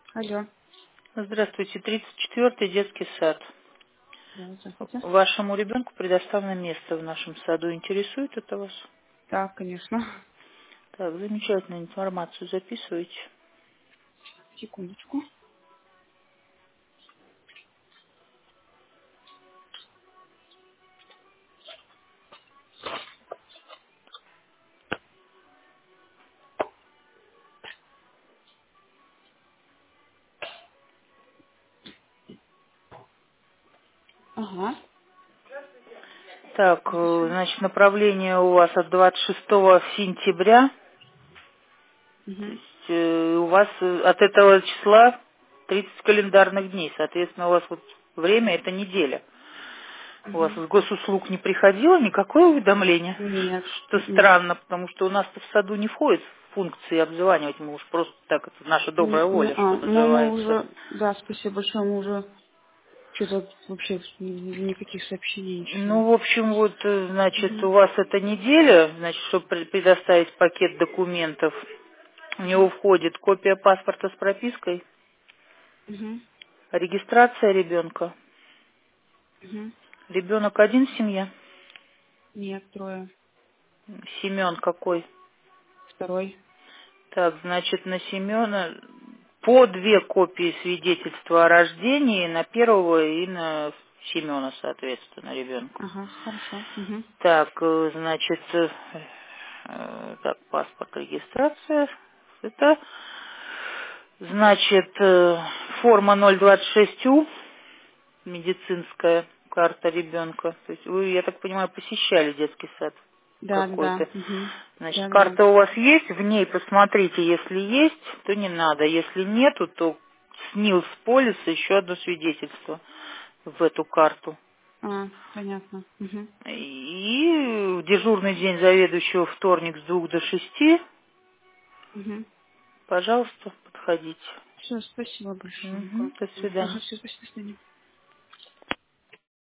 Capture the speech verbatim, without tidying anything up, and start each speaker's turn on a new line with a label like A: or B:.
A: Алло.
B: Здравствуйте, тридцать четвёртый детский сад.
A: Да, здравствуйте.
B: Вашему ребенку предоставлено место в нашем саду. Интересует это вас?
A: Да, конечно.
B: Так, замечательную информацию записывайте.
A: Секундочку. Ага.
B: Так, э,
A: Записываю.
B: значит, направление у вас от двадцать шестого сентября. То
A: Угу.
B: есть э, у вас э, от этого числа тридцать календарных дней. Соответственно, у вас вот время это неделя. У вас
A: Угу.
B: с госуслуг не приходило никакое уведомление?
A: Нет.
B: Что
A: М-м.
B: странно, потому что у нас-то в саду не входит функции обзванивать. Мы уж просто так, это наша добрая
A: М, м,
B: воля, что
A: А, ну мы
B: называется.
A: уже, да, спасибо большое, мы уже что-то вообще ни- ни- никаких сообщений, ничего.
B: Ну, в общем, вот, э, значит,
A: Угу.
B: у вас эта неделя, значит, чтобы пре- предоставить пакет документов, в него
A: Угу.
B: входит копия паспорта с пропиской,
A: Угу.
B: регистрация ребенка.
A: Угу.
B: Ребенок один в семье?
A: Нет, трое.
B: Семен какой?
A: Второй.
B: Так, значит, на Семена по две копии свидетельства о рождении на первого и на Семена, соответственно, ребенка.
A: Ага, хорошо. Угу.
B: Так, э, значит, э, э, так, паспорт, регистрация. Это, значит, э, форма ноль двадцать шесть У, медицинская карта ребенка. То есть вы, я так понимаю, посещали детский сад
A: Да, да.
B: какой-то.
A: Угу.
B: Значит,
A: Да, да.
B: карта у вас есть, в ней посмотрите, если есть, то не надо. Если нету, то снил с полиса еще одно свидетельство в эту карту.
A: А, понятно. Угу.
B: И дежурный день заведующего вторник с двух до шести.
A: Угу.
B: Пожалуйста, подходите.
A: Все, спасибо большое.
B: Мгм, до
A: Ага,
B: свидания.
A: все, спасибо, до свидания.